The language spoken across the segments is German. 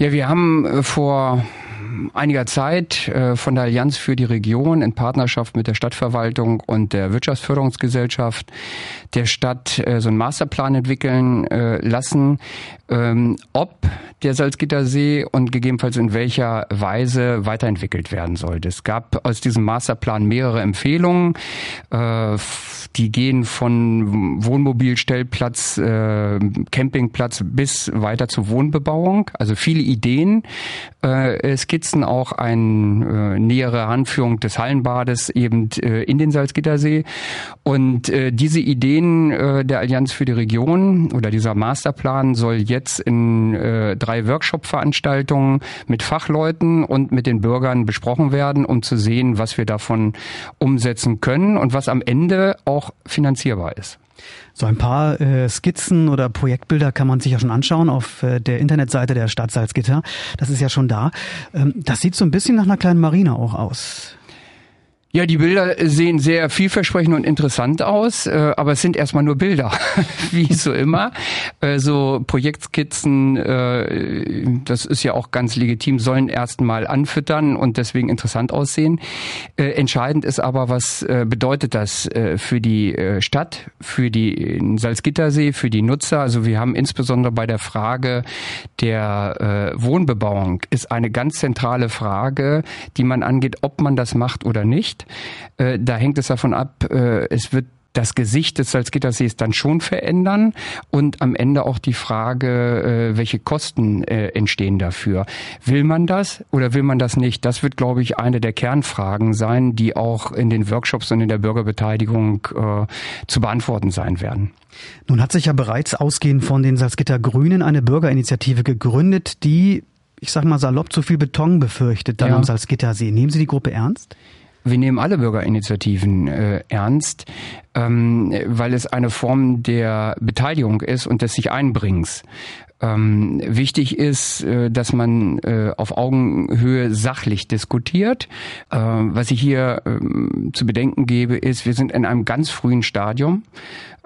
Ja, wir haben vor einiger Zeit von der Allianz für die Region in Partnerschaft mit der Stadtverwaltung und der Wirtschaftsförderungsgesellschaft der Stadt so einen Masterplan entwickeln lassen, ob der Salzgittersee und gegebenenfalls in welcher Weise weiterentwickelt werden sollte. Es gab aus diesem Masterplan mehrere Empfehlungen. Die gehen von Wohnmobilstellplatz, Campingplatz bis weiter zur Wohnbebauung. Also viele Ideen, Skizzen, auch eine nähere Anführung des Hallenbades eben in den Salzgittersee. Und diese Ideen der Allianz für die Region oder dieser Masterplan soll jetzt in 3 Workshop-Veranstaltungen mit Fachleuten und mit den Bürgern besprochen werden, um zu sehen, was wir davon umsetzen können und was am Ende auch finanzierbar ist. So ein paar Skizzen oder Projektbilder kann man sich ja schon anschauen auf der Internetseite der Stadt Salzgitter. Das ist ja schon da. Das sieht so ein bisschen nach einer kleinen Marina auch aus. Ja, die Bilder sehen sehr vielversprechend und interessant aus, aber es sind erstmal nur Bilder, wie so immer. So Projektskizzen, das ist ja auch ganz legitim, sollen erstmal anfüttern und deswegen interessant aussehen. Entscheidend ist aber, was bedeutet das für die Stadt, für den Salzgittersee, für die Nutzer? Also wir haben insbesondere bei der Frage der Wohnbebauung ist eine ganz zentrale Frage, die man angeht, ob man das macht oder nicht. Da hängt es davon ab, es wird das Gesicht des Salzgittersees dann schon verändern und am Ende auch die Frage, welche Kosten entstehen dafür. Will man das oder will man das nicht? Das wird, glaube ich, eine der Kernfragen sein, die auch in den Workshops und in der Bürgerbeteiligung zu beantworten sein werden. Nun hat sich ja bereits ausgehend von den Salzgitter Grünen eine Bürgerinitiative gegründet, die, ich sag mal salopp, zu viel Beton befürchtet dann am Salzgittersee. Nehmen Sie die Gruppe ernst? Wir nehmen alle Bürgerinitiativen ernst, weil es eine Form der Beteiligung ist und des sich Einbringens. Wichtig ist, dass man auf Augenhöhe sachlich diskutiert. Was ich hier zu bedenken gebe, ist, wir sind in einem ganz frühen Stadium. Ich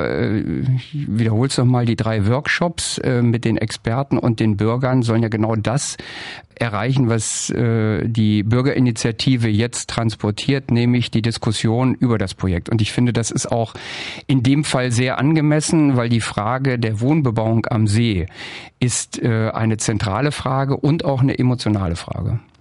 wiederhole es nochmal, die 3 Workshops mit den Experten und den Bürgern sollen ja genau das erreichen, was die Bürgerinitiative jetzt transportiert, nämlich die Diskussion über das Projekt. Und ich finde, das ist auch in dem Fall sehr angemessen, weil die Frage der Wohnbebauung am See ist eine zentrale Frage und auch eine emotionale Frage.